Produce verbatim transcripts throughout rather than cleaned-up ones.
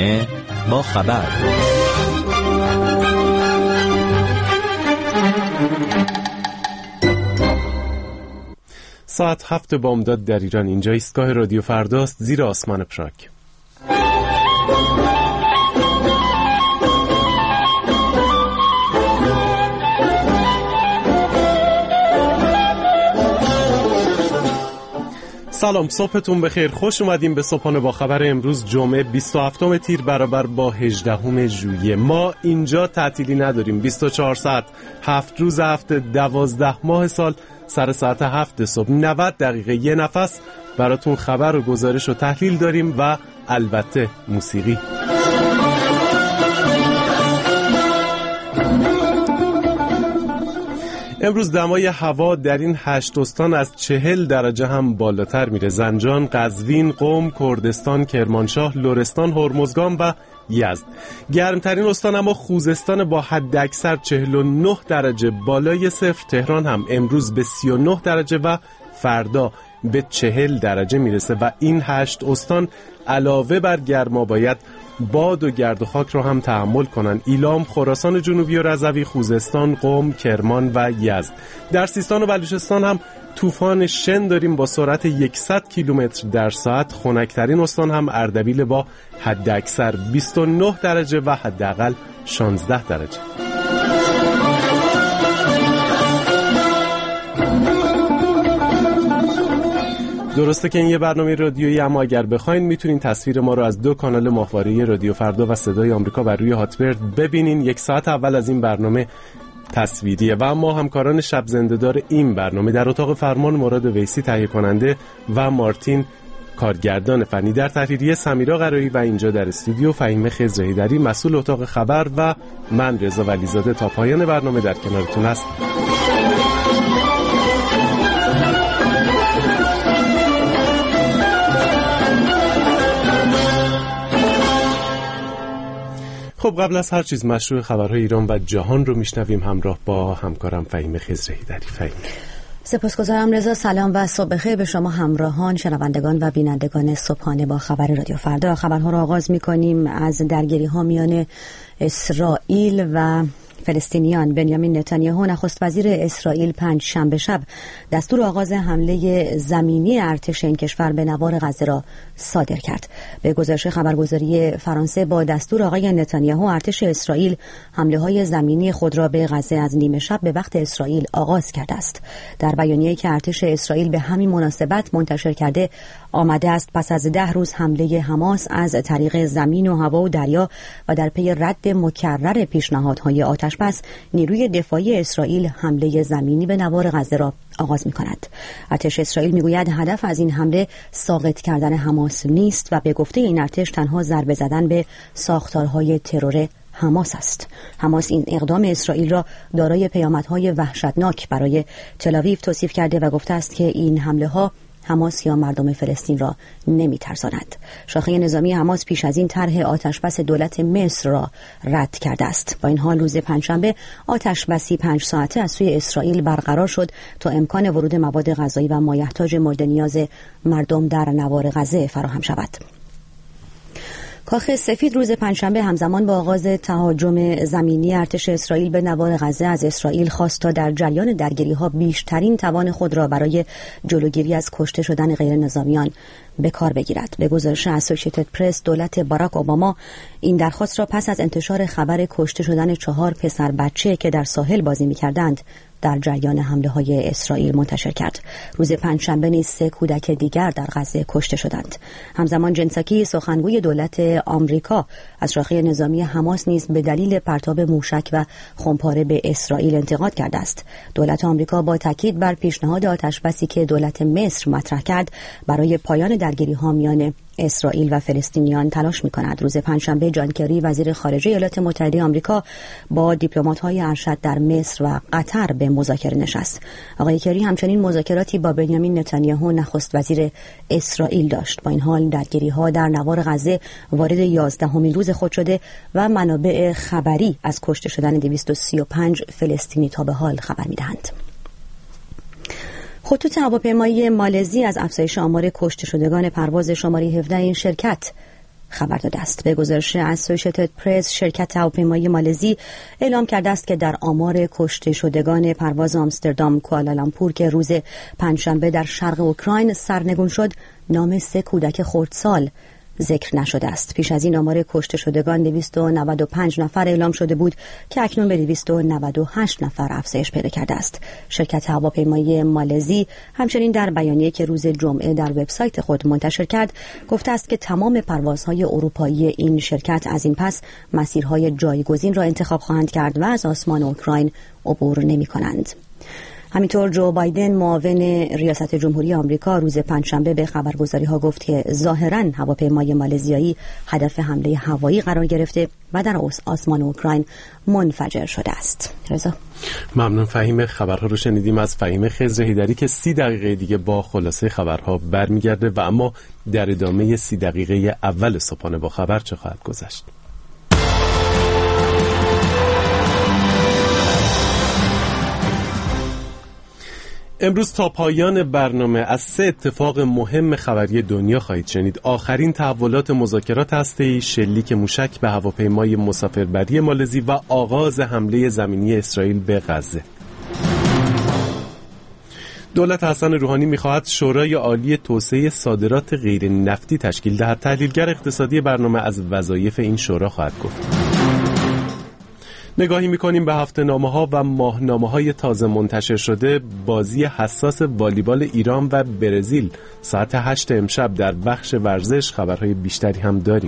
صبحانه با خبر. ساعت هفت بامداد در ایران. اینجا ایستگاه رادیو فرداست، زیر آسمان پراگ. سلام، صبحتون بخیر. خوش اومدیم به صبحانه با خبر امروز جمعه بیست و هفتم تیر برابر با هجدهم ژوئیه. ما اینجا تعطیلی نداریم. بیست و چهار ساعت، هفت روز هفته، دوازده ماه سال، سر ساعت هفت صبح، نود دقیقه یه نفس براتون خبر و گزارش و تحلیل داریم و البته موسیقی. امروز دمای هوا در این هشت استان از چهل درجه هم بالاتر میره. زنجان، قزوین، قم، کردستان، کرمانشاه، لرستان، هرمزگان و یزد. گرمترین استان اما خوزستان با حد اکثر چهل و نه درجه بالای صفر. تهران هم امروز به سی و نه درجه و فردا به چهل درجه میرسه و این هشت استان علاوه بر گرما باید باد و گرد و خاک رو هم تحمل کنن. ایلام، خراسان جنوبی و رضوی، خوزستان، قم، کرمان و یزد. در سیستان و بلوچستان هم طوفان شن داریم با سرعت صد کیلومتر در ساعت. خنک‌ترین استان هم اردبیل با حد اکثر بیست و نه درجه و حداقل شانزده درجه. درسته که این یه برنامه رادیویی، اما اگر بخواین میتونین تصویر ما رو از دو کانال ماهواره رادیو فردا و صدای آمریکا بر روی هاتبرد ببینین. یک ساعت اول از این برنامه تصویریه و ما همکاران شب زنده‌دار این برنامه در اتاق فرمان مراد ویسی تهیه کننده و مارتین کارگردان فنی، در تحریریه سمیرا قرایی و اینجا در استودیو فهیم خضرهیدری مسئول اتاق خبر و من رضا ولیزاده تا پایان برنامه در کنارتون هستم. خب قبل از هر چیز مشروع خبرهای ایران و جهان رو میشنویم همراه با همکارم فهیم خضرهیدری. فهیم. سپاسگزارم رضا. سلام و صبح بخیر به شما همراهان، شنوندگان و بینندگان صبحانه با خبر رادیو فردا. خبرها رو آغاز می‌کنیم از درگیری ها میان اسرائیل و فلسطینیان. بنیامین نتانیاهو نخست وزیر اسرائیل پنج شنبه شب دستور آغاز حمله زمینی ارتش این کشور به نوار غزه را صادر کرد. به گزارش خبرگزاری فرانسه با دستور آقای نتانیاهو ارتش اسرائیل حمله‌های زمینی خود را به غزه از نیمه شب به وقت اسرائیل آغاز کرده است. در بیانیه‌ای که ارتش اسرائیل به همین مناسبت منتشر کرده آمده است پس از ده روز حمله حماس از طریق زمین و هوا و دریا و در پی رد مکرر پیشنهادهای آتش پس، نیروی دفاعی اسرائیل حمله زمینی به نوار غزه را آغاز می‌کند. ارتش اسرائیل می‌گوید هدف از این حمله ساقط کردن حماس نیست و به گفته این ارتش تنها ضربه زدن به ساختارهای ترور حماس است. حماس این اقدام اسرائیل را دارای پیامدهای وحشتناک برای تل‌آویو توصیف کرده و گفته است که این حمله‌ها حماس یا مردم فلسطین را نمی‌ترساند. شاخه نظامی حماس پیش از این طرح آتشبس دولت مصر را رد کرده است. با این حال روز پنجشنبه آتشبسی پنج ساعته از سوی اسرائیل برقرار شد تا امکان ورود مواد غذایی و مایحتاج مورد نیاز مردم در نوار غزه فراهم شود. کاخ سفید روز پنجشنبه همزمان با آغاز تهاجم زمینی ارتش اسرائیل به نوار غزه از اسرائیل خواست تا در جریان درگیری‌ها بیشترین توان خود را برای جلوگیری از کشته شدن غیر نظامیان به کار بگیرد. به گزارش اسوسییتد پرس، دولت باراک اوباما این درخواست را پس از انتشار خبر کشته شدن چهار پسر بچه که در ساحل بازی می‌کردند در جریان حمله‌های اسرائیل منتشر کرد. روز پنجشنبه نیز سه کودک دیگر در غزه کشته شدند. همزمان جنساکی، سخنگوی دولت آمریکا، از شاخه نظامی حماس نیز به دلیل پرتاب موشک و خمپاره به اسرائیل انتقاد کرده است. دولت آمریکا با تاکید بر پیشنهاد آتشبسی که دولت مصر مطرح کرد برای پایان درگیری‌ها میان اسرائیل و فلسطینیان تلاش می‌کند. روز پنجشنبه جان کری وزیر خارجه ایالات متحده آمریکا با دیپلمات‌های ارشد در مصر و قطر به مذاکره نشست. آقای کری همچنین مذاکراتی با بنیامین نتانیاهو نخست وزیر اسرائیل داشت. با این حال درگیری‌ها در نوار غزه وارد یازدهمین روز خود شده و منابع خبری از کشته شدن دویست و سی و پنج فلسطینی تا به حال خبر می‌دهند. خطوط هواپیمایی مالزی از افزایش آمار کشته شدگان پرواز شماره هفده این شرکت خبر داده است. به گزارش اسوسییتد پرس، شرکت هواپیمایی مالزی اعلام کرده است که در آمار کشته شدگان پرواز آمستردام کوالالامپور که روز پنجشنبه در شرق اوکراین سرنگون شد، نام سه کودک خردسال ذکر نشده است. پیش از این آمار کشته شدگان دویست و نود و پنج نفر اعلام شده بود که اکنون به دویست و نود و هشت نفر افزایش پیدا کرده است. شرکت هواپیمایی مالزی همچنین در بیانیه‌ای که روز جمعه در وبسایت خود منتشر کرد گفته است که تمام پروازهای اروپایی این شرکت از این پس مسیرهای جایگزین را انتخاب خواهند کرد و از آسمان اوکراین عبور نمی‌کنند. همینطور جو بایدن معاون ریاست جمهوری آمریکا روز پنجشنبه به خبرگزاری‌ها گفت که ظاهراً هواپیمای مالزیایی هدف حمله هوایی قرار گرفته و در آسمان اوکراین منفجر شده است. رضا ممنون فهیم. خبرها رو شنیدیم از فهیم خضر هیدری که سی دقیقه دیگه با خلاصه خبرها برمیگرده و اما در ادامه سی دقیقه اول صبحانه با خبر چه خواهد گذشت؟ امروز تا پایان برنامه از سه اتفاق مهم خبری دنیا خواهید شنید. آخرین تحولات مذاکرات هسته‌ای، شلیک موشک به هواپیمای مسافربری مالزی و آغاز حمله زمینی اسرائیل به غزه. دولت حسن روحانی می‌خواهد شورای عالی توسعه صادرات غیر نفتی تشکیل دهد. تحلیلگر اقتصادی برنامه از وظایف این شورا خواهد گفت. نگاهی میکنیم به هفته‌نامه‌ها و ماهنامه‌های تازه منتشر شده. بازی حساس والیبال ایران و برزیل ساعت هشت امشب در بخش ورزش. خبرهای بیشتری هم داریم.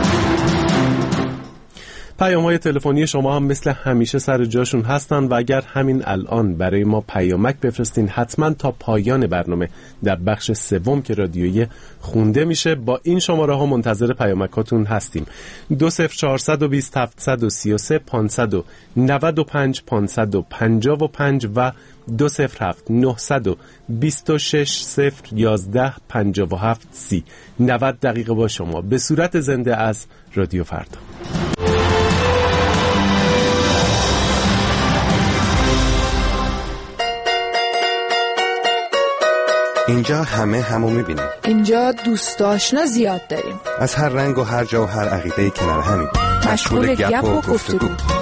پیام‌های تلفنی شما هم مثل همیشه سر جاشون هستن و اگر همین الان برای ما پیامک بفرستین حتما تا پایان برنامه در بخش سوم که رادیویی خونده میشه با این شماره ها منتظر پیامکاتون هستیم. دو صفر چهارصد و بیست هفتصد و سی و سه پانصد و نود و پنج پانصد و پنجاه و پنج و دو صفر هفت نهصد و بیست و شش صفر یازده پنجاه و هفت سی. نود دقیقه با شما به صورت زنده از رادیو فردا. اینجا همه همو میبینیم. اینجا دوست آشنا زیاد داریم. از هر رنگ و هر جا و هر عقیده‌ای کنار همیم. مشغول گپ و گفتگو.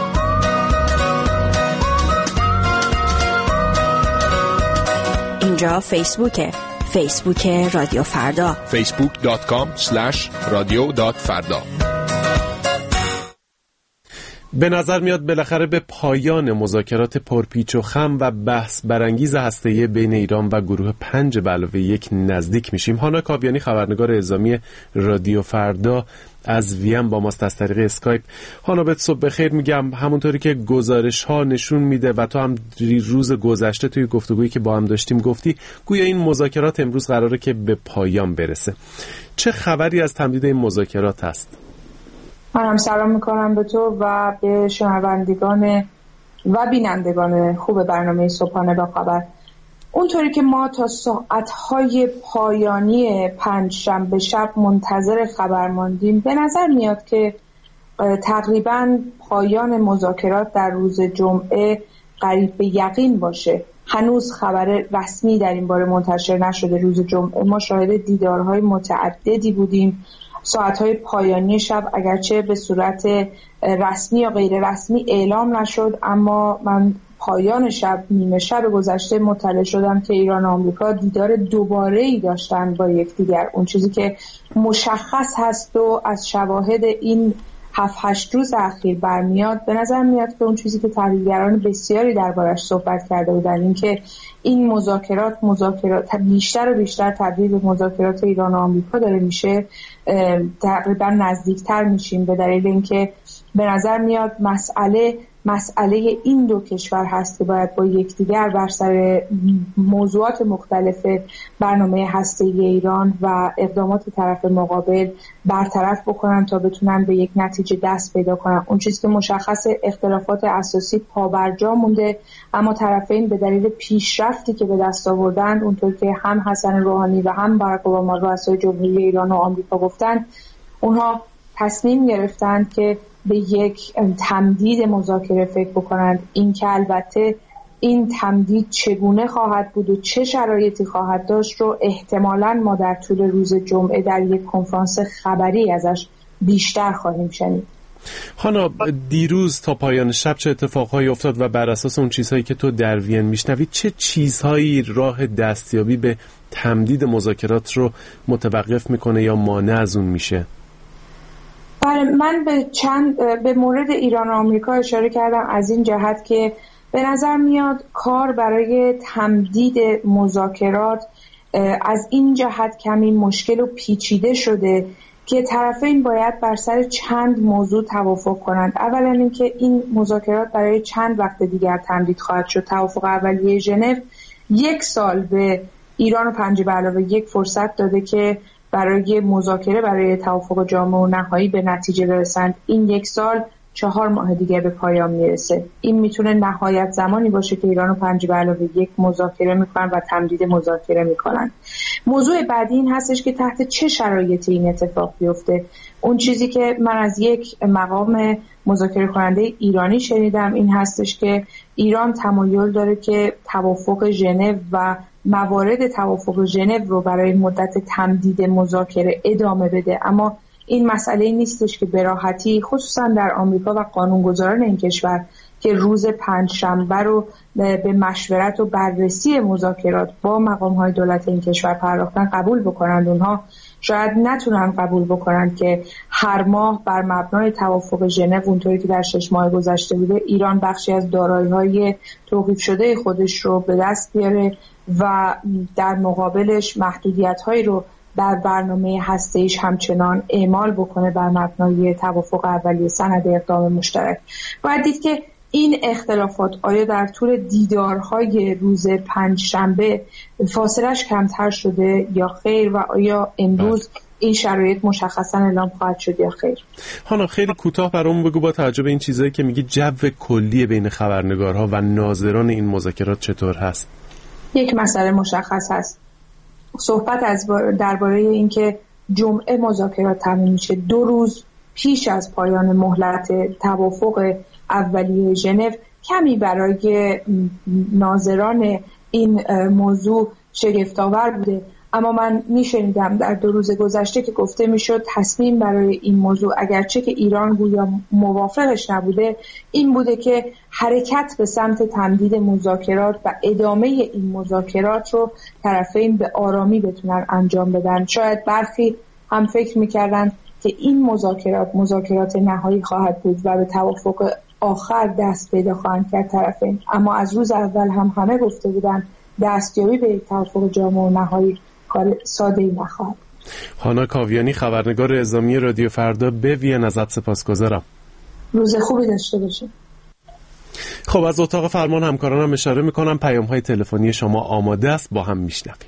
اینجا فیسبوکه. فیسبوک رادیو فردا. فیسبوک دات کام اسلش رادیو دات فردا. به نظر میاد بالاخره به پایان مذاکرات پرپیچ و خم و بحث برانگیز هسته‌ای بین ایران و گروه پنج به علاوه یک نزدیک میشیم. هانا کاویانی خبرنگار اعزامی رادیو فردا از وین با ماست از طریق اسکایپ. هانا بهت صبح بخیر میگم. همونطوری که گزارش ها نشون میده و تو هم روز گذشته توی گفتگویی که با هم داشتیم گفتی گویا این مذاکرات امروز قراره که به پایان برسه. چه خبری از تمدید این مذاکرات هست؟ منم سلام میکنم به تو و به شنوندگان و بینندگان خوب برنامه صبحانه با خبر. اونطوری که ما تا ساعتهای پایانی پنجشنبه شب منتظر خبر ماندیم، به نظر میاد که تقریباً پایان مذاکرات در روز جمعه قریب به یقین باشه. هنوز خبر رسمی در این باره منتشر نشده. روز جمعه ما شاهد دیدارهای متعددی بودیم. ساعتهای پایانی شب اگرچه به صورت رسمی یا غیر رسمی اعلام نشد، اما من پایان شب نیمه شب گذشته مطلع شدم که ایران و آمریکا دیدار دوباره‌ای داشتن با یکدیگر. اون چیزی که مشخص هست و از شواهد این هفت هشت روز اخیر برمیاد، به نظر میاد که اون چیزی که تحلیلگران بسیاری دربارش صحبت کرده بودن، این که این مذاکرات مذاکرات بیشتر و بیشتر تبدیل به مذاکرات ایران و آمریکا داره میشه، تقریبا نزدیکتر میشیم به دلیل اینکه به نظر میاد مسئله مسئله این دو کشور هست که باید با یکدیگر بر سر موضوعات مختلف برنامه هسته‌ای ایران و اقدامات طرف مقابل برطرف بکنن تا بتونن به یک نتیجه دست پیدا کنن. اون چیزی که مشخص اختلافات اساسی پابرجا مونده، اما طرفین به دلیل پیشرفتی که به دست آوردن، اونطور که هم حسن روحانی و هم باراک اوباما رؤسای جمهوری ایران و آمریکا گفتن، اونها تصمیم گرفتن که به یک تمدید مذاکره فکر بکنند. این که البته این تمدید چگونه خواهد بود و چه شرایطی خواهد داشت رو احتمالاً ما در طول روز جمعه در یک کنفرانس خبری ازش بیشتر خواهیم شنید. خانم، دیروز تا پایان شب چه اتفاقهایی افتاد و بر اساس اون چیزهایی که تو در وین میشنوی چه چیزهایی راه دستیابی به تمدید مذاکرات رو متوقف میکنه یا مانع از اون میشه؟ بله، من به چند به مورد ایران و آمریکا اشاره کردم از این جهت که به نظر میاد کار برای تمدید مذاکرات از این جهت کمی مشکل و پیچیده شده که طرفین باید بر سر چند موضوع توافق کنند. اولا اینکه این مذاکرات برای چند وقت دیگر تمدید خواهد شد. توافق اولیه ژنو یک سال به ایران و پنج به علاوه یک فرصت داده که برای مذاکره برای توافق جامع و نهایی به نتیجه برسند. این یک سال چهار ماه دیگه به پایان میرسه. این میتونه نهایت زمانی باشه که ایران و پنج به علاوه یک مذاکره میکنن و تمدید مذاکره میکنن. موضوع بعدی این هستش که تحت چه شرایطی این اتفاق بیفته. اون چیزی که من از یک مقام مذاکره کننده ایرانی شنیدم این هستش که ایران تمایل داره که توافق ژنو و موارد توافق ژنو رو برای مدت تمدید مذاکره ادامه بده، اما این مسئله نیستش که به راحتی خصوصا در آمریکا و قانونگذاران این کشور که روز پنجشنبه رو به مشورت و بررسی مذاکرات با مقام‌های دولت این کشور پرداختن قبول بکنند. اونها شاید نتونن قبول بکنند که هر ماه بر مبنای توافق ژنو اونطوری که در شش ماه گذشته بوده ایران بخشی از دارایی‌های توقیف شده خودش رو به دست بیاره و در مقابلش محدودیت‌هایی رو در برنامه هسته‌ایش همچنان اعمال بکنه بر مبنای توافق اولیه سند اقدام مشترک. باید دید که این اختلافات آیا در طول دیدارهای روز پنجشنبه فاصلش کمتر شده یا خیر و آیا امروز این شرایط مشخصا اعلام خواهد شد یا خیر؟ حالا خیلی کوتاه برامون بگو با توجه به این چیزایی که میگی جو کلی بین خبرنگارها و ناظران این مذاکرات چطور هست؟ یک مسئله مشخص هست. صحبت از درباره اینکه جمعه مذاکرات تموم میشه. دو روز پیش از پایان مهلت توافق اولیه ژنو کمی برای ناظران این موضوع شگفت‌آور بوده، اما من میشنیدم در دو روز گذشته که گفته میشد تصمیم برای این موضوع اگرچه که ایران گویا موافقش نبوده این بوده که حرکت به سمت تمدید مذاکرات و ادامه این مذاکرات رو طرفین به آرامی بتونن انجام بدن. شاید برخی هم فکر میکردن که این مذاکرات مذاکرات نهایی خواهد بود و به توافق آخر دست پیدا خواهند کرد طرفین، اما از روز اول هم همه گفته بودن دستیابی به توافق جامع و نهایی کار ساده‌ای نخواهد. هانا کاویانی، خبرنگار اعزامی رادیو فردا، به وین ازت سپاسگزارم. روز خوبی داشته باشید. خب از اتاق فرمان همکارانم اشاره میکنم پیام‌های تلفنی شما آماده است، با هم میشنویم.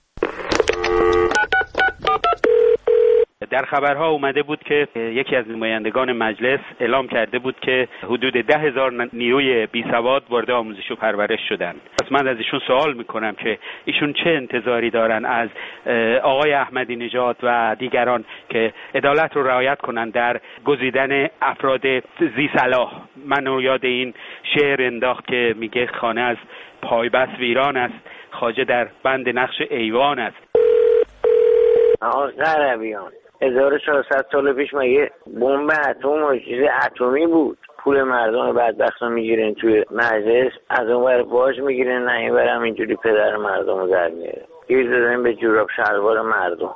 در خبرها اومده بود که یکی از نمایندگان مجلس اعلام کرده بود که حدود ده هزار نیروی بی سواد وارد آموزش و پرورش شدن. پس من از ایشون سوال میکنم که ایشون چه انتظاری دارن از آقای احمدی نژاد و دیگران که عدالت رو رعایت کنن در گزیدن افراد ذی صلاح. من یاد این شعر انداخت که میگه خانه از پایبست ویران است، خواجه در بند نقش ایوان است. آقا غربیان هزار و چهارصد سال پیش مگه بمب اتم و چیز اتمی بود؟ پول مردم بدبخت رو میگیرن توی مجلس، از اون ور باج میگیرن، نه این ور هم اینجوری پدر مردم رو در میاره، گیر دادن به جوراب شلوار مردم.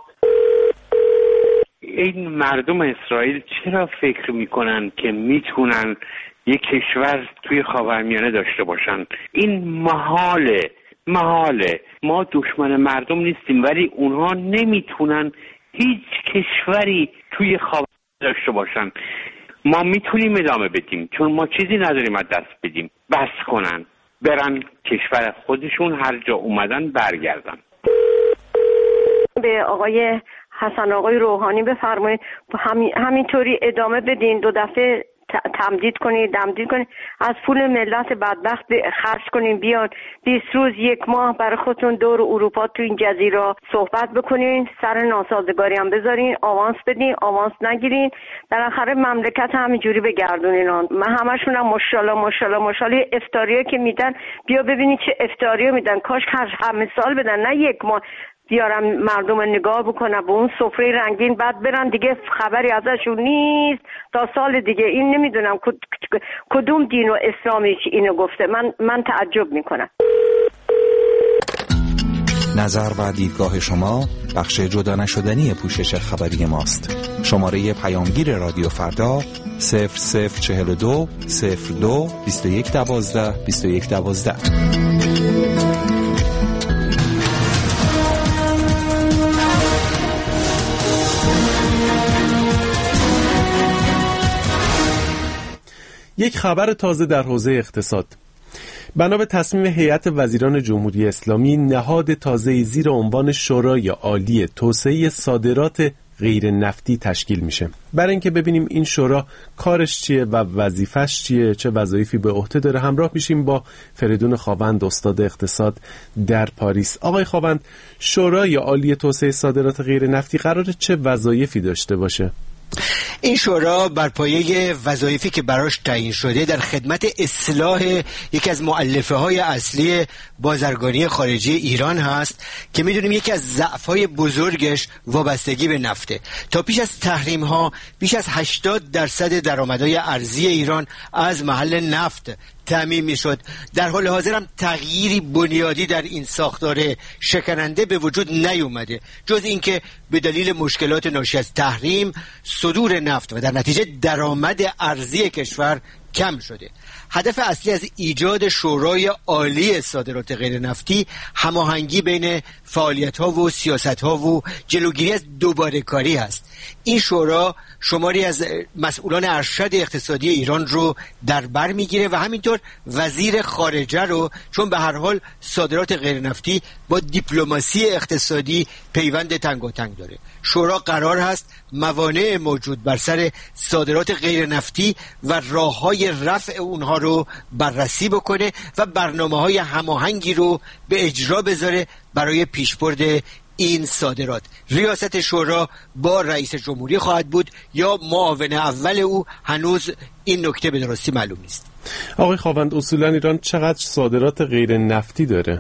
این مردم اسرائیل چرا فکر میکنن که میتونن یک کشور توی خاورمیانه داشته باشن؟ این محاله محاله. ما دشمن مردم نیستیم، ولی اونها نمیتونن هیچ کشوری توی خاور داشته باشن. ما میتونیم ادامه بدیم چون ما چیزی نداریم از دست بدیم. بس کنن برن کشور خودشون، هر جا اومدن برگردن. به آقای حسن آقای روحانی بفرمایید همین همینطوری ادامه بدین، دو دفعه تمدید کنید تمدید کنید از پول ملت بدبخت خرج کنین، بیان بیست روز یک ماه برای خودتون دور اروپا تو این جزیره صحبت بکنین، سر ناسازگاری هم بذارین، آوانس بدین، آوانس نگیرین، بالاخره مملکت همینجوری بگردونین. من همشون هم ماشاءالله ماشاءالله ماشاءالله افتاریه که میدن، بیا ببینید چه افتاریه میدن، کاش هر همه سال بدن نه یک ماه. بیارم مردم نگاه بکنم به اون سفره رنگین، بعد برن دیگه خبری ازشون نیست تا سال دیگه. این نمیدونم کدوم دین و اسلامی اینو گفته. من من تعجب میکنم. نظر و دیدگاه شما بخش جدا نشدنی پوشش خبری ماست. شماره پیامگیر رادیو فردا صفر صفر چهل و دو صفر دو بیست و یک دوازده بیست و یک دوازده. یک خبر تازه در حوزه اقتصاد. بنا به تصمیم هیئت وزیران جمهوری اسلامی، نهاد تازه‌ای زیر عنوان شورای عالی توسعه صادرات غیر نفتی تشکیل میشه. برای اینکه ببینیم این شورا کارش چیه و وظیفش چیه، چه وظایفی به عهده داره، همراه میشیم با فریدون خاوند، استاد اقتصاد در پاریس. آقای خاوند، شورای عالی توسعه صادرات غیر نفتی قراره چه وظایفی داشته باشه؟ این شورا بر پایه وظایفی که براش تعیین شده در خدمت اصلاح یکی از مؤلفه های اصلی بازرگانی خارجی ایران هست که میدونیم یکی از ضعف‌های بزرگش وابستگی به نفته. تا پیش از تحریم ها بیش از هشتاد درصد درآمدهای ارزی ایران از محل نفت تامین میشد. در حال حاضر هم تغییری بنیادی در این ساختار شکننده به وجود نیومده، جز اینکه به دلیل مشکلات ناشی از تحریم صدور نفت و در نتیجه درآمد ارزی کشور کم شده. هدف اصلی از ایجاد شورای عالی صادرات غیر نفتی هماهنگی بین فعالیت‌ها و سیاست‌ها و جلوگیری از دوباره کاری است. این شورا شماری از مسئولان ارشد اقتصادی ایران رو در بر میگیره و همینطور وزیر خارجه رو، چون به هر حال صادرات غیر نفتی با دیپلماسی اقتصادی پیوند تنگاتنگ داره. شورا قرار هست موانع موجود بر سر صادرات غیر نفتی و راه‌های رفع اونها رو بررسی بکنه و برنامه‌های هماهنگی رو به اجرا بذاره برای پیشبرد این صادرات. ریاست شورا با رئیس جمهوری خواهد بود یا معاون اول او، هنوز این نکته به درستی معلوم نیست. آقای خاوند، اصولا ایران چقدر صادرات غیر نفتی داره؟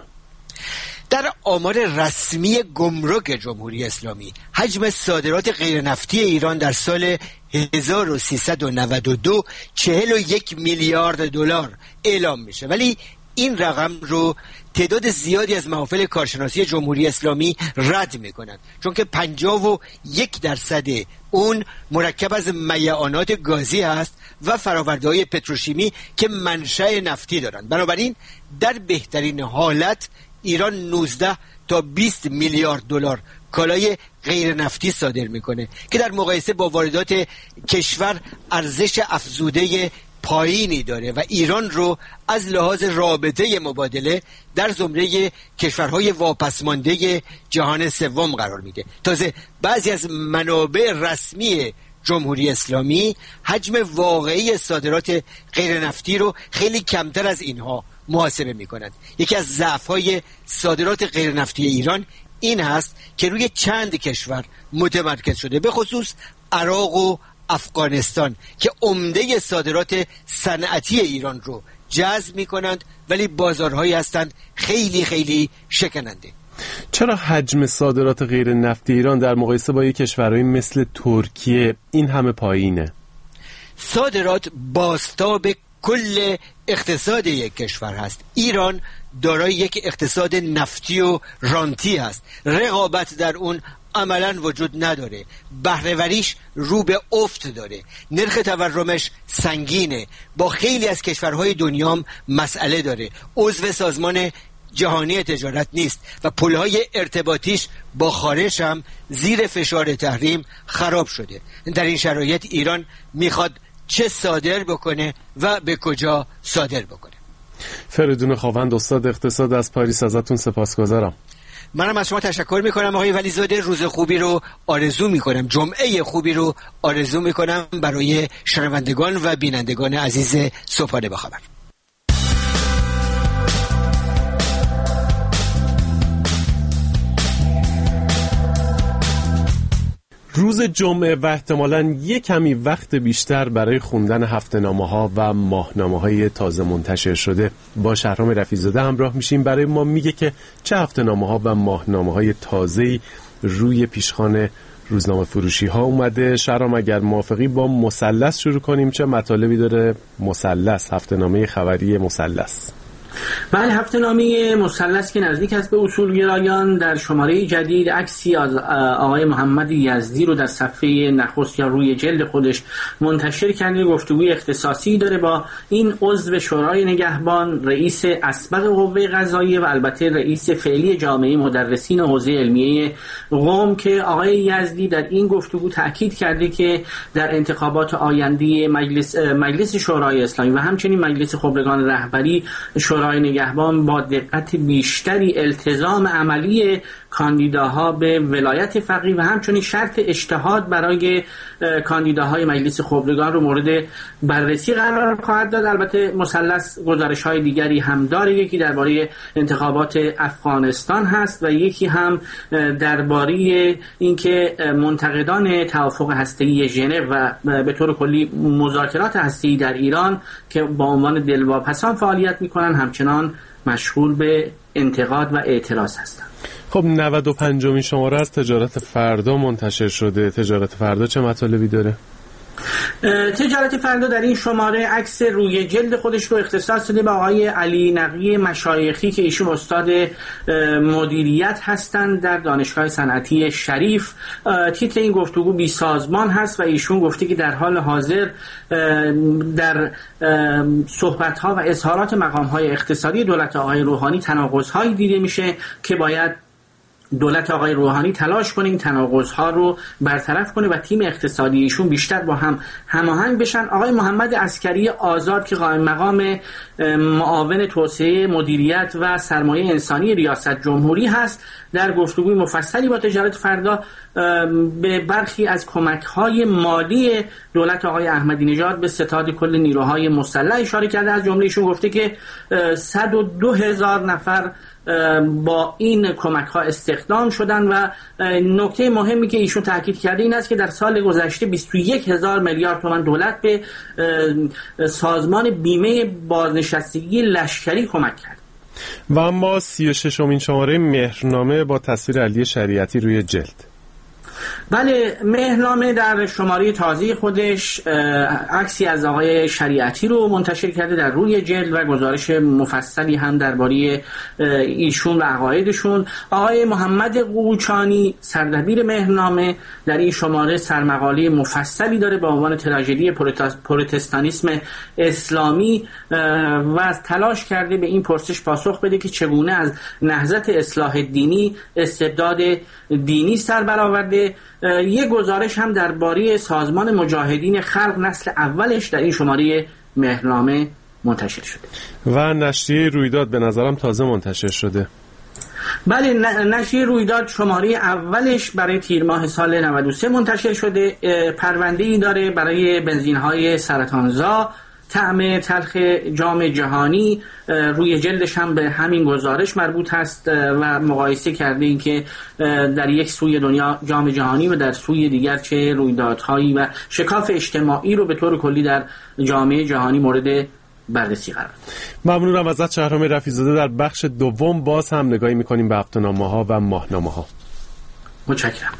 در آمار رسمی گمرک جمهوری اسلامی حجم صادرات غیر نفتی ایران در سال هزار و سیصد و نود و دو چهل و یک میلیارد دلار اعلام میشه، ولی این رقم رو تعداد زیادی از محافل کارشناسی جمهوری اسلامی رد میکنند، چون که پنجاه و یک درصد اون مرکب از میعانات گازی هست و فرآورده‌های پتروشیمی که منشأ نفتی دارند. بنابراین در بهترین حالت ایران نوزده تا بیست میلیارد دلار کالای غیر نفتی صادر میکنه که در مقایسه با واردات کشور ارزش افزوده پایینی داره و ایران رو از لحاظ رابطه مبادله در زمره کشورهای واپسمانده جهان سوم قرار میده. تازه بعضی از منابع رسمی جمهوری اسلامی حجم واقعی صادرات غیر نفتی رو خیلی کمتر از اینها محاسبه میکنند. یکی از ضعف‌های صادرات غیر نفتی ایران این هست که روی چند کشور متمرکز شده، به خصوص عراق و افغانستان که عمده صادرات صنعتی ایران رو جذب میکنند، ولی بازارهایی هستند خیلی خیلی شکننده. چرا حجم صادرات غیر نفتی ایران در مقایسه با یک کشورهای مثل ترکیه این همه پایینه؟ صادرات بازتاب کل اقتصاد یک کشور هست. ایران دارای یک اقتصاد نفتی و رانتی هست، رقابت در اون عملاً وجود نداره، بهره‌وریش رو به افت داره، نرخ تورمش سنگینه، با خیلی از کشورهای دنیام مسئله داره، عضو سازمان جهانی تجارت نیست و پلهای ارتباطیش با خارج هم زیر فشار تحریم خراب شده. در این شرایط ایران میخواد چه صادر بکنه و به کجا صادر بکنه؟ فریدون خاوند، استاد اقتصاد از پاریس، ازتون سپاسگزارم. منم از شما تشکر میکنم آقای ولیزاده. روز خوبی رو آرزو میکنم، جمعه خوبی رو آرزو میکنم برای شنوندگان و بینندگان عزیز صبحانه با خبر. روز جمعه و احتمالاً یک کمی وقت بیشتر برای خوندن هفته‌نامه‌ها و ماهنامه‌های تازه منتشر شده با شهرام رفیع‌زاده همراه میشیم. برای ما میگه که چه هفته‌نامه‌ها و ماهنامه‌های تازه‌ای روی پیشخوان روزنامه فروشی ها اومده. شهرام اگر موافقی با مثلث شروع کنیم، چه مطالبی داره مثلث، هفته‌نامه خبری مثلث؟ بله، هفته‌نامه مثلث که نزدیک است به اصولگرایان در شماره جدید عکسی از آقای محمد یزدی رو در صفحه نخست یا روی جلد خودش منتشر کرده. گفتگوی اختصاصی داره با این عضو شورای نگهبان، رئیس اسبق قوه قضاییه و البته رئیس فعلی جامعه مدرسین حوزه علمیه قم، که آقای یزدی در این گفتگو تاکید کرده که در انتخابات آینده مجلس مجلس شورای اسلامی و همچنین مجلس خبرگان رهبری شورای نگهبان با دقت بیشتری التزام عملی کاندیداها به ولایت فقیه و همچنین شرط اجتهاد برای کاندیداهای مجلس خبرگان رو مورد بررسی قرار خواهد داد. البته مثلث گزارش‌های دیگری هم داره، یکی درباره انتخابات افغانستان هست و یکی هم درباره اینکه منتقدان توافق هسته‌ای ژنو و به طور کلی مذاکرات هسته‌ای در ایران که با عنوان دلواپسان فعالیت می‌کنن همچنان مشغول به انتقاد و اعتراض هستند. خب نود و پنجمین شماره از تجارت فردا منتشر شده. تجارت فردا چه مطالبی داره؟ تجارت فردا در این شماره عکس روی جلد خودش رو اختصاص داده به آقای علی نقی مشایخی که ایشون استاد مدیریت هستند در دانشگاه صنعتی شریف. تیتر این گفتگو بی سازمان هست و ایشون گفته که در حال حاضر در صحبت‌ها و اظهارات مقام‌های اقتصادی دولت آقای روحانی تناقض‌هایی دیده میشه که باید دولت آقای روحانی تلاش کنه این تناقض‌ها رو برطرف کنه و تیم اقتصادی ایشون بیشتر با هم هماهنگ بشن. آقای محمد عسکری آزاد که قائم مقام معاون توسعه مدیریت و سرمایه انسانی ریاست جمهوری هست در گفتگوی مفصلی با تجارت فردا به برخی از کمک‌های مالی دولت آقای احمدی نژاد به ستاد کل نیروهای مسلح اشاره کرده. از جمله ایشون گفته که صد و دو هزار نفر با این کمک‌ها استخدام شدن و نکته مهمی که ایشون تاکید کرده این است که در سال گذشته بیست و یک هزار میلیارد تومان دولت به سازمان بیمه بازنشستگی لشکری کمک کرد. و اما سی و ششمین شماره مهرنامه با تصویر علی شریعتی روی جلد. بله، مهرنامه در شماره تازه خودش عکسی از آقای شریعتی رو منتشر کرده در روی جلد و گزارش مفصلی هم درباره ایشون و عقایدشون. آقای محمد قوچانی سردبیر مهرنامه در این شماره سرمقاله مفصلی داره با عنوان تراژدی پروتستانیسم اسلامی و تلاش کرده به این پرسش پاسخ بده که چگونه از نهضت اصلاح دینی استبداد دینی سر برآورده. یک گزارش هم درباره سازمان مجاهدین خلق نسل اولش در این شماره مهرنامه منتشر شده و نشریه رویداد به نظرم تازه منتشر شده. بله، نشریه رویداد شماره اولش برای تیر ماه سال نود و سه منتشر شده. پرونده‌ای داره برای بنزین‌های سرطانزا، طعم تلخ جام جهانی. روی جلدش هم به همین گزارش مربوط هست و مقایسه کرده این که در یک سوی دنیا جام جهانی و در سوی دیگر چه رویدادهایی و شکاف اجتماعی رو به طور کلی در جامعه جهانی مورد بررسی قرار داد. ممنونم ازت شهرام رفیع‌زاده. در بخش دوم باز هم نگاهی می‌کنیم به هفته‌نامه‌ها و ماهنامه‌ها. متشکرم.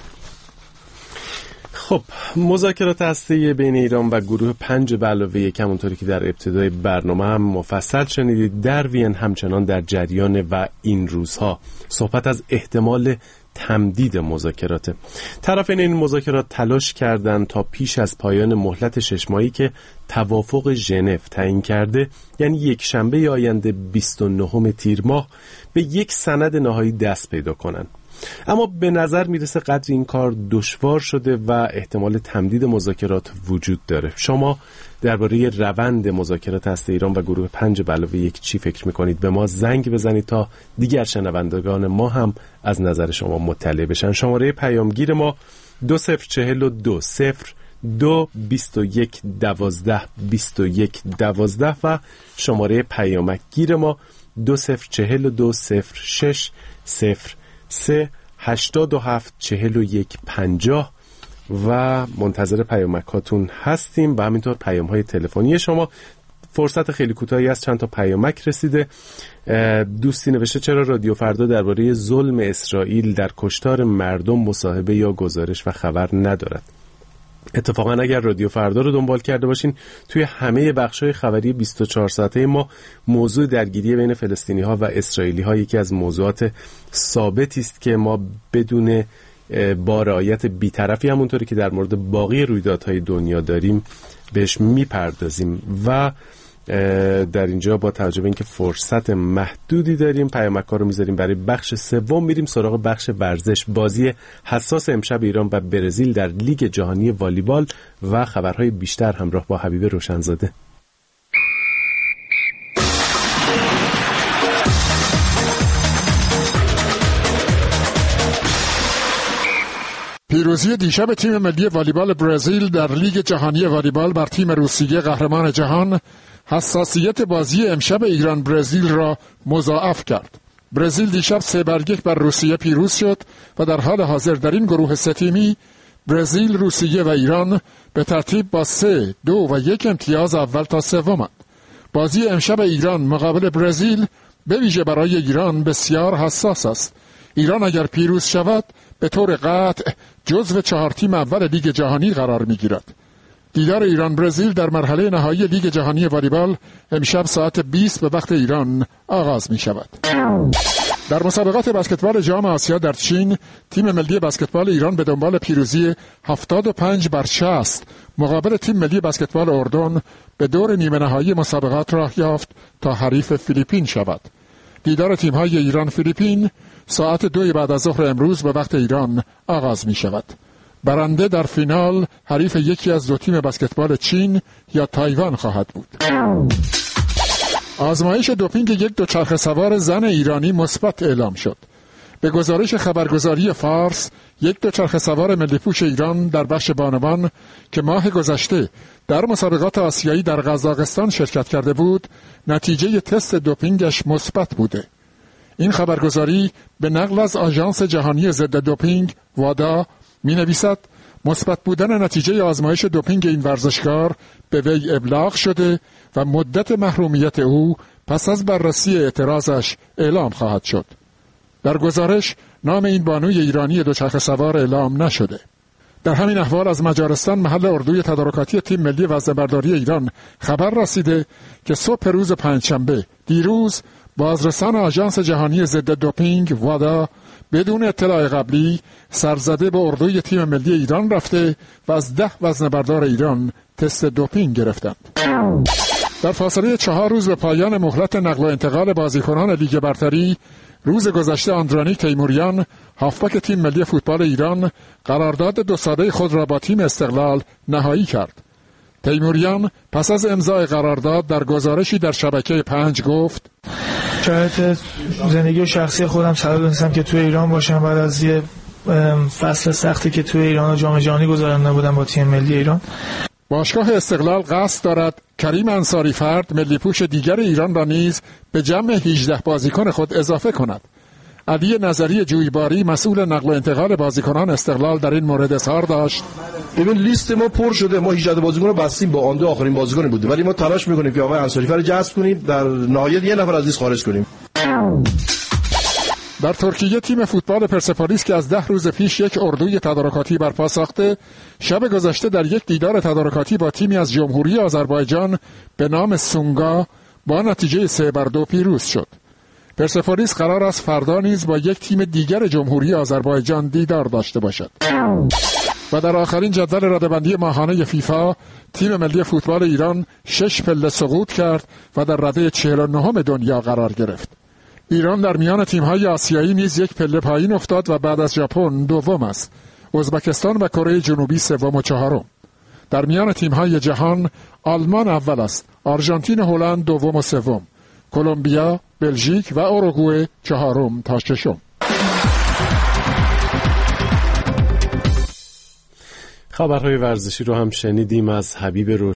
خب، مذاکرات هسته‌ای بین ایران و گروه پنج به علاوه یک، همونطوری که در ابتدای برنامه هم مفصل شنیدید، در وین همچنان در جریان و این روزها صحبت از احتمال تمدید مذاکرات. طرفین این مذاکرات تلاش کردند تا پیش از پایان مهلت شش ماهی که توافق ژنو تعیین کرده، یعنی یک شنبه آینده بیست و نهم تیر ماه، به یک سند نهایی دست پیدا کنند. اما به نظر میرسه قدر این کار دشوار شده و احتمال تمدید مذاکرات وجود داره. شما درباره روند مذاکرات هسته ایران و گروه پنج به علاوه یک چی فکر میکنید؟ به ما زنگ بزنید تا دیگر شنوندگان ما هم از نظر شما مطلع بشن. شماره پیامگیر ما دو صفر چهل و دو صفر دو بیست و یک دوازده بیست و یک دوازده و شماره پیامک گیر ما دو صفر چهل و دو صفر شش صفر سه هشتاد و هفت چهل و یک پنجاه و منتظر پیامکاتون هستیم و همینطور پیام‌های تلفنی شما. فرصت خیلی کوتاهی از چند تا پیامک رسیده. دوستی نوشته چرا رادیو فردا درباره ظلم اسرائیل در کشتار مردم مصاحبه یا گزارش و خبر ندارد؟ اتفاقا اگر رادیو فردا رو دنبال کرده باشین توی همه بخش‌های خبری بیست و چهار ساعته ما موضوع درگیری بین فلسطینی‌ها و اسرائیلی‌ها یکی از موضوعات ثابتی است که ما بدون با رعایت بی‌طرفی همونطوری که در مورد باقی رویدادهای دنیا داریم بهش میپردازیم. و در اینجا با توجه به اینکه فرصت محدودی داریم پیامک‌ها رو میذاریم برای بخش سوم، میریم سراغ بخش ورزش. بازی حساس امشب ایران و برزیل در لیگ جهانی والیبال و خبرهای بیشتر همراه با حبیب روشنزاده. پیروزی دیشب تیم ملی والیبال برزیل در لیگ جهانی والیبال بر تیم روسیه قهرمان جهان حساسیت بازی امشب ایران برزیل را مضاعف کرد. برزیل دیشب سه بر یک بر روسیه پیروز شد و در حال حاضر در این گروه سه تیمی برزیل، روسیه و ایران به ترتیب با سه، دو و یک امتیاز اول تا سومند. بازی امشب ایران مقابل برزیل به ویژه برای ایران بسیار حساس است. ایران اگر پیروز شود به طور قطع جزو چهار تیم اول لیگ جهانی قرار می‌گیرد. دیدار ایران برزیل در مرحله نهایی لیگ جهانی والیبال امشب ساعت بیست به وقت ایران آغاز می‌شود. در مسابقات بسکتبال جام آسیا در چین تیم ملی بسکتبال ایران به دنبال پیروزی هفتاد و پنج بر شصت مقابل تیم ملی بسکتبال اردن به دور نیمه نهایی مسابقات راه یافت تا حریف فیلیپین شود. دیدار تیم‌های ایران فیلیپین ساعت دوی بعد از ظهر امروز به وقت ایران آغاز می شود. برنده در فینال حریف یکی از دو تیم بسکتبال چین یا تایوان خواهد بود. آزمایش دوپینگ یک دوچرخه سوار زن ایرانی مثبت اعلام شد. به گزارش خبرگزاری فارس، یک دوچرخه سوار ملی پوش ایران در بخش بانوان که ماه گذشته در مسابقات آسیایی در قزاقستان شرکت کرده بود، نتیجه تست دوپینگش مثبت بوده. این خبرگزاری به نقل از آژانس جهانی ضد دوپینگ وادا می نویسد مثبت بودن نتیجه آزمایش دوپینگ این ورزشکار به وی ابلاغ شده و مدت محرومیت او پس از بررسی اعتراضش اعلام خواهد شد. در گزارش نام این بانوی ایرانی دوچرخه سوار اعلام نشده. در همین احوال از مجارستان محل اردوی تدارکاتی تیم ملی وزنه‌برداری ایران خبر رسیده که صبح روز پنجشنبه دیروز بازرسان آژانس جهانی ضد دوپینگ وادا بدون اطلاع قبلی سرزده به اردوی تیم ملی ایران رفته و از ده وزنه‌بردار ایران تست دوپینگ گرفتند. در فاصله چهار روز به پایان مهلت نقل و انتقال بازیکنان لیگ برتری، روز گذشته آندرانیک تیموریان هافبک تیم ملی فوتبال ایران قرارداد دو ساله خود را با تیم استقلال نهایی کرد. تیموریان پس از امضای قرارداد در گزارشی در شبکه پنج گفت: شرایط زندگی و شخصی خودم سبب دونستم که توی ایران باشم. بعد از یه فصل سختی که توی ایران و جام جهانی گذرانده بودم با تیم ملی ایران. باشگاه استقلال قصد دارد کریم انصاری فرد ملی پوش دیگر ایران را نیز به جمع هجده بازیکن خود اضافه کند. علی نظری جویباری مسئول نقل و انتقال بازیکنان استقلال در این مورد اظهار داشت: ببین لیست ما پر شده، ما هجده بازیکن رو بستیم، با آن دو آخرین بازیکن بوده، ولی ما تلاش میکنیم که آقای انصاری فرد جذب کنیم، در نهایت یه نفر از لیست خارج کنیم. در ترکیه تیم فوتبال پرسپولیس که از ده روز پیش یک اردوی تدارکاتی برپا ساخته، شب گذشته در یک دیدار تدارکاتی با تیمی از جمهوری آذربایجان به نام سونگا با نتیجه سه بر دو پیروز شد. پرسپولیس قرار است فردا نیز با یک تیم دیگر جمهوری آذربایجان دیدار داشته باشد. و در آخرین جدول رده‌بندی ماهانه فیفا تیم ملی فوتبال ایران شش پله سقوط کرد و در رده چهل و نهم دنیا قرار گرفت. ایران در میان تیم‌های آسیایی نیز یک پله پایین افتاد و بعد از ژاپن دوم است. ازبکستان و کره جنوبی سوم و چهارم. در میان تیم‌های جهان آلمان اول است، آرژانتین و هلند دوم و سوم، کلمبیا، بلژیک و اوروگوئه چهارم تا ششم. خبرهای ورزشی رو هم شنیدیم از حبیب